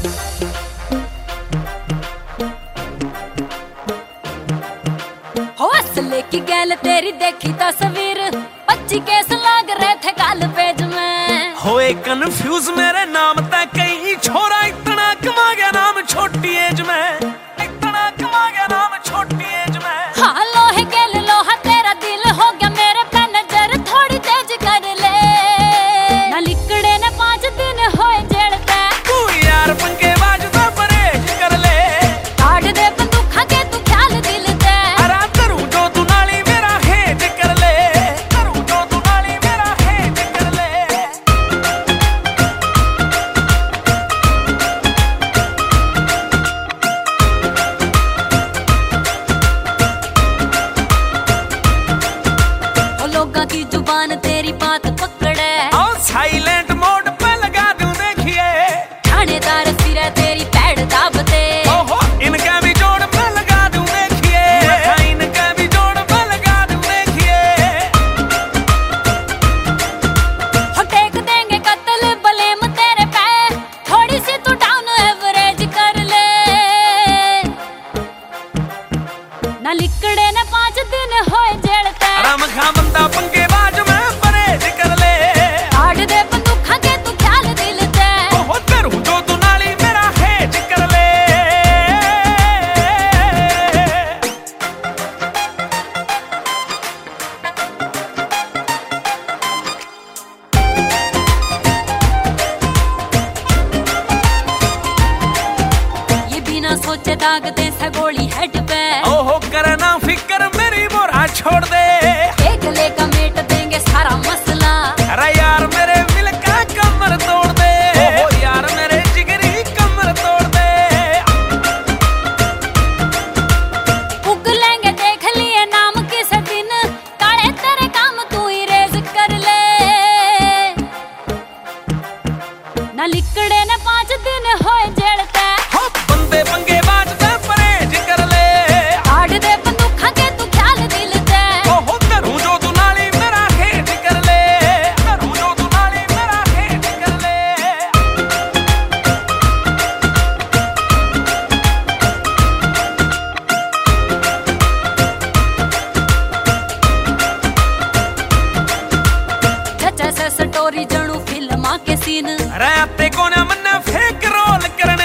हो असले की गैल तेरी देखी तस्वीर 25 केस लाग रहे थे काल पेज में। होए कंफ्यूज मेरे नाम तक कहीं छोरा इतना कमा गया नाम छोटी एज में, इतना कमा गया नाम छोटी एज में। हाँ लोहे गेल लोहा तेरा दिल हो गया मेरे पे नजर थोड़ी तेज कर ले ना लिकड़े ने 5 दिन होए जेड़ते। तू यार पंगे बाजदा परहेज कर ले काट दे बंदूखा के तू ख्याल दिल दे। अरे करूं जो तू नाली मेरा हेज कर ले, करूं जो तू नाली मेरा हेज कर ले। लोगा की जुबान तेरी बात पकड़े और साइलेंट मोड पे लगा दूं देखिए, थानेदार सिरे तेरी पैड़ दाबते। ओहो इनका भी जोड़ पे लगा दूं देखिए, इनका भी जोड़ पे लगा दूं देखिए। हो टेक देंगे कत्ल बलेम तेरे पे थोड़ी सी तू डाउन एवरेज कर ले ना लिकड़े ने 5 दिन होए जेड़ते। आराम खा बंदा पंगे बाज में परहेज कर ले काट दे बंदूखा के तू ख्याल दिल दे। ओहो करूं जो तू नाली मेरा हेज कर ले। ये बिना सोचे दाग दे से गोली हेड पे। ओहो करना फिक्र मेरी मोरा छोड़ दे, एक लेका मेट देंगे सारा मसला। अरे यार मेरे मिल का कमर तोड़ दे, ओहो यार मेरे जिगरी कमर तोड़ दे। उग लेंगे देख लिए नाम किस दिन काले तेरे काम तू इरेज कर ले ना लिकड़े ने 5 दिन होए जेड़ते। हो बंदे पंगे बाजदा परहेज कर ले काट दे बंदूखा के तू ख्याल दिल दे। ओहो करूं जो तू नाली मेरा हेज कर ले, करूं जो तू नाली मेरा हेज कर ले। जैसे स्टोरी जणू फिल्मा के सीन अरे आते कोने मन्ने फेक रोल करने